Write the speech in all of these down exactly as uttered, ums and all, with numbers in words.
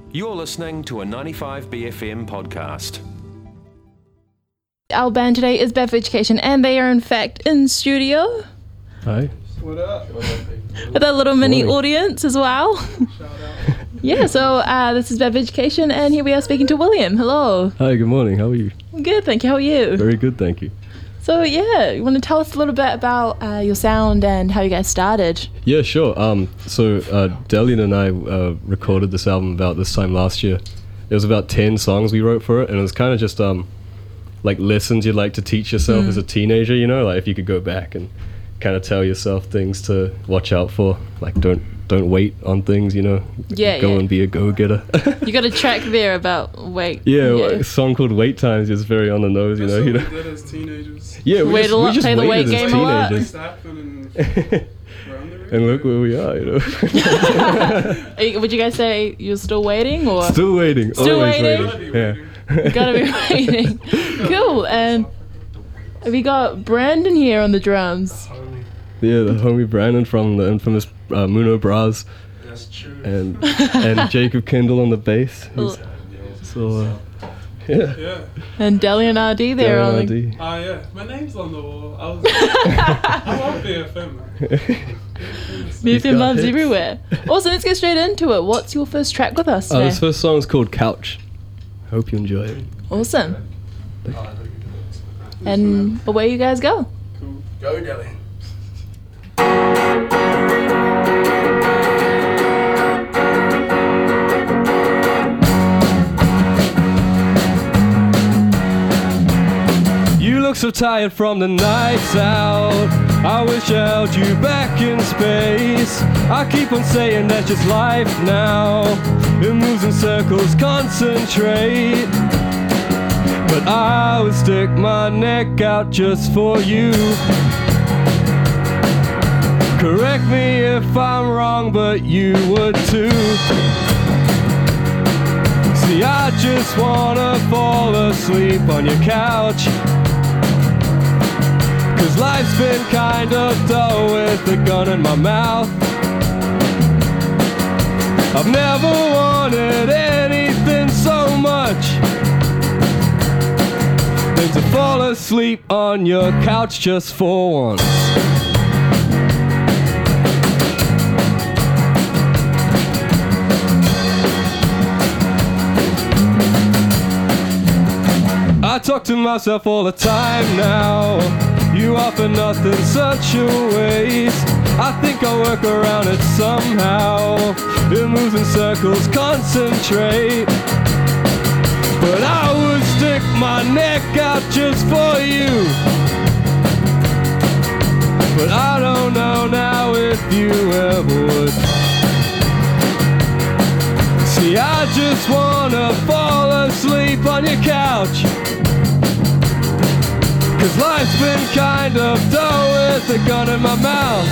You're listening to a ninety-five B F M podcast. Our band today is Bev Education, and they are in fact in studio. Hi. What up? With a little mini audience as well. Shout out. Yeah, so uh, this is Bev Education, and here we are speaking to William. Hello. Hi, good morning. How are you? I'm good, thank you. How are you? Very good, thank you. So yeah, you want to tell us a little bit about uh, your sound and how you guys started? Yeah, sure. Um, so uh, Delian and I uh, recorded this album about this time last year. It was about ten songs we wrote for it, and it was kind of just um, like lessons you'd like to teach yourself Mm. as a teenager, you know, like if you could go back and kind of tell yourself things to watch out for, like don't don't wait on things, you know. Yeah, Go yeah. and be a go-getter. You got a track there about wait. yeah, yeah. a song called Wait Times is very on the nose, you That's know. what You we know. did as teenagers. Yeah, we Wait just, a lot, we just play the wait waited game as a lot. teenagers. Things happen and we're on the radio. And look where we are, you know. Are you- Would you guys say you're still waiting or? Still waiting. Still always waiting? Gotta be Yeah. waiting. Gotta be waiting. Cool. And have you got Brandon here on the drums? Yeah, the homie Brandon from the infamous uh, Muno Bras, That's true. and and Jacob Kendall on the bass. He's, so uh, yeah. Yeah. And Delian R D there Darren on R the. D. Ah, yeah. My name's on the wall. I was. I love B F M, man. Move your got loves hits. everywhere. Also, let's get straight into it. What's your first track with us Uh, today? this first song is called Couch. Hope you enjoy it. Awesome. And away you guys go. Cool. Go, Delian. You look so tired from the nights out. I wish I held you back in space. I keep on saying that's just life now. It moves in circles, concentrate. But I would stick my neck out just for you. Correct me if I'm wrong, but you would too. See, I just wanna fall asleep on your couch. Cause life's been kind of dull with a gun in my mouth. I've never wanted anything so much than to fall asleep on your couch just for once. I talk to myself all the time now. You offer nothing, such a waste. I think I'll work around it somehow. It moves in circles, concentrate. But I would stick my neck out just for you. But I don't know now if you ever would. See, I just wanna fall asleep on your couch. Cause life's been kind of dull with a gun in my mouth.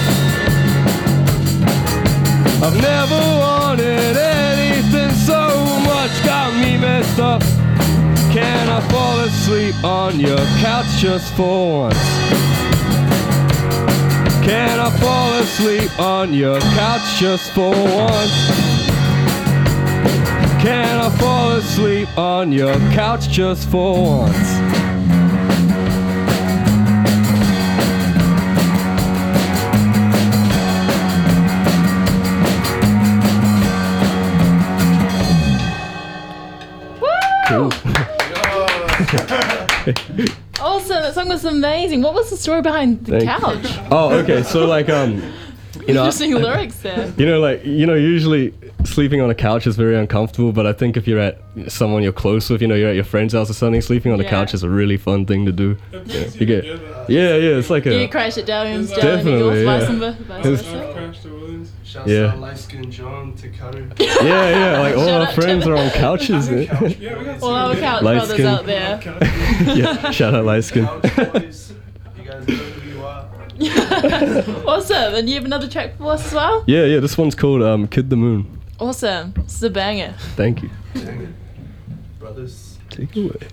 I've never wanted anything so much, got me messed up. Can I fall asleep on your couch just for once? Can I fall asleep on your couch just for once? Can I fall asleep on your couch just for once? Cool. Awesome, that song was amazing. What was the story behind the Thank you. couch? Oh, okay. So like, um, you know, Interesting lyrics there. you know, like, you know, usually sleeping on a couch is very uncomfortable. But I think if you're at someone you're close with, you know, you're at your friend's house or something, sleeping on a Yeah. couch is a really fun thing to do. It Yeah, brings you get, together. yeah, yeah. It's like Do you a, crash at Dalian's, Definitely, Dalian Eagles, yeah. vice versa? Vice It's- versa? I've crashed to Williams. Shouts Yeah. out Light Skin John to Karu. yeah, yeah. Like all Shout our out to friends them. are on couches. Yeah, we man. got All our some couch Light brothers skin. out there. Yeah. Shout out light skin. Couch boys. You guys know who you are. Awesome, and you have another track for us as well? Yeah, yeah. This one's called um, Kid the Moon. Awesome, this is a banger. Thank you. Dang it. Brothers. Take it away.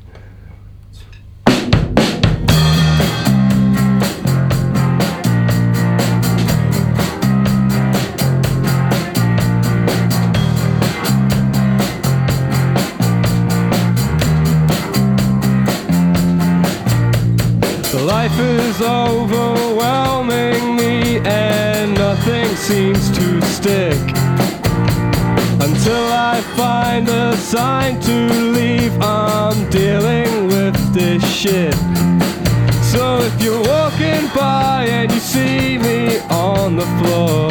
life is overwhelming me and nothing seems to stick until I find a sign to leave. I'm dealing with this shit. So if you're walking by and you see me on the floor,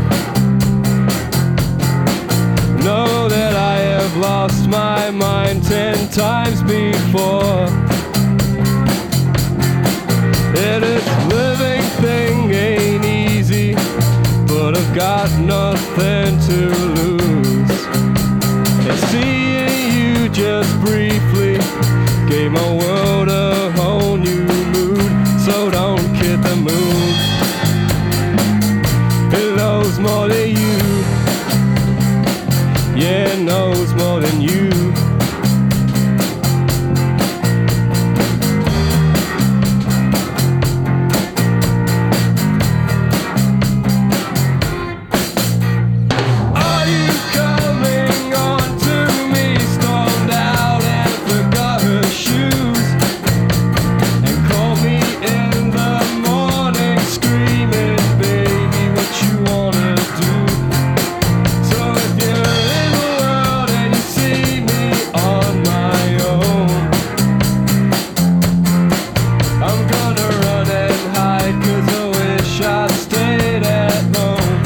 know that I have lost my mind ten times before. And this living thing ain't easy, but I've got nothing to lose. And seeing you just briefly gave my world a whole new mood. So don't kid the moon, it knows more than you. Yeah, it knows more than you. Are you coming on to me? Stormed out and forgot her shoes and called me in the morning screaming, baby, what you wanna do? So if you're in the world and you see me on my own, I'm gonna run and hide, 'cause I wish I stayed at home.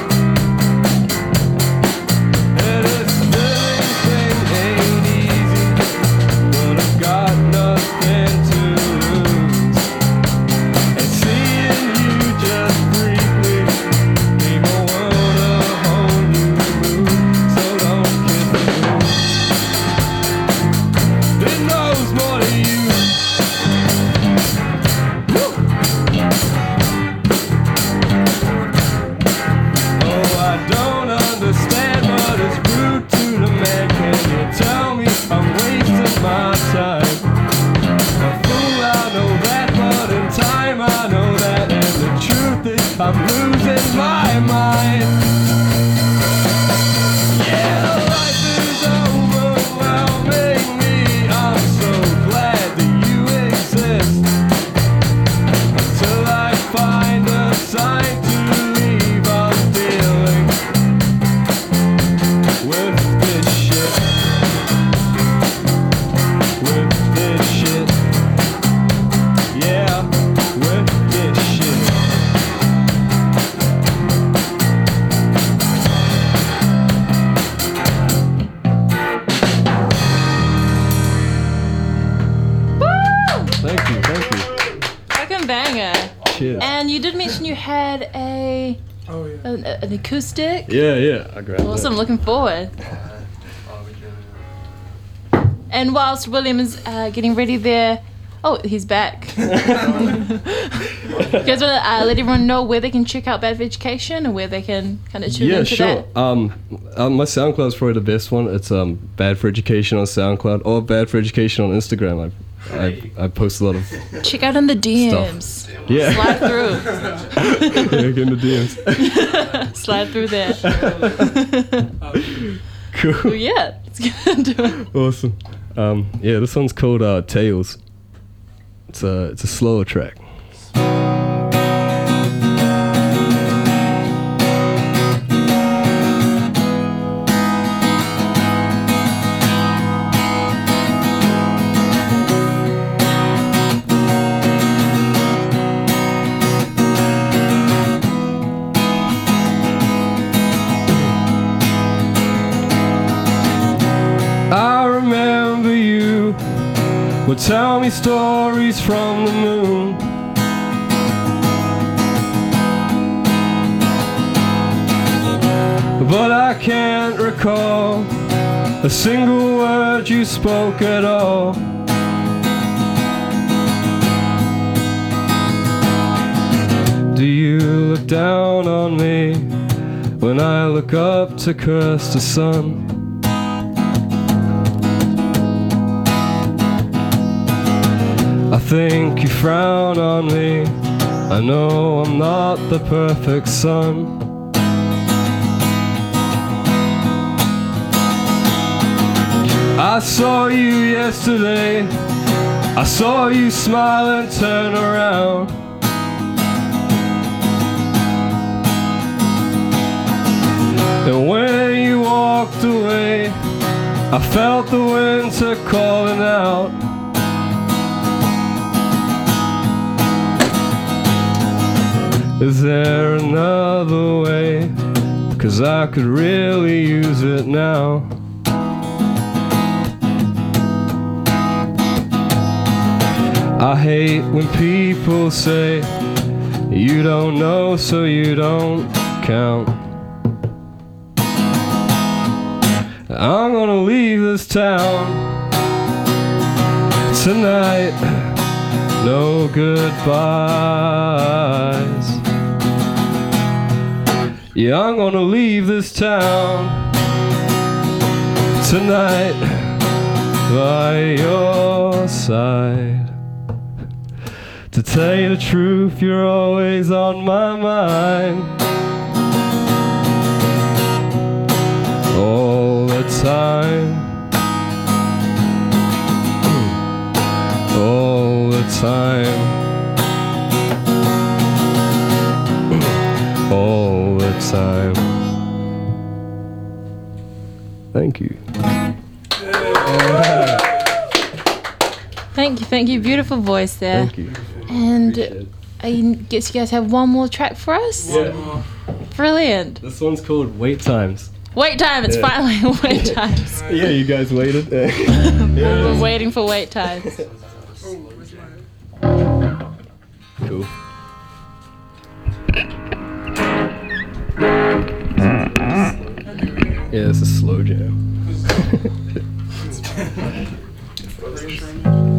And this living thing ain't easy, but I've got nothing to lose. And seeing you just briefly gave my world a whole new mood. So don't kid the moon, it knows more than you. Woo! Oh, I don't understand, but it's rude to the man. Can you tell me I'm wasting my time? A fool, I know that, but in time I know that. And the truth is I'm losing my mind. Yeah, life is overwhelming me. I'm so glad that you exist until I find a sign to leave. I'm dealing with this shit, with this shit, yeah, with this shit. Thank you, thank you. Fucking banger. Cheers. And you did mention you had a Oh yeah. an, an acoustic. Yeah, yeah, I grabbed Awesome, looking forward. And whilst William is uh, getting ready there, oh, he's back. You guys want to uh, let everyone know where they can check out Bad for Education and where they can kind of tune Yeah, into sure. that? Um, um, my SoundCloud is probably the best one. It's um, Bad for Education on SoundCloud or Bad for Education on Instagram. I, I, I post a lot of Check out in the D Ms. Stuff. Yeah. Slide through. Yeah, get in the D Ms. Slide through there. Cool. Yeah, let's get into it. Awesome. Um, yeah, this one's called uh, Tales. It's a it's a slower track. I remember you would tell me stories from the moon. But I can't recall a single word you spoke at all. Do you look down on me when I look up to curse the sun? I think you frown on me. I know I'm not the perfect son. I saw you yesterday. I saw you smile and turn around. And when you walked away, I felt the winter calling out. Is there another way? 'Cause I could really use it now. I hate when people say you don't know so you don't count. I'm gonna leave this town tonight. No goodbyes. Yeah, I'm gonna leave this town tonight by your side. To tell you the truth, you're always on my mind. All the time. All the time. All the time. Thank you. Thank you, thank you. Beautiful voice there. Thank you. And Appreciate it. I guess you guys have one more track for us? Yeah. Brilliant. This one's called Wait Times. Wait time, it's Yeah. finally wait times. Yeah, you guys waited. We've been waiting for wait times. Cool. Yeah, this is slow jam.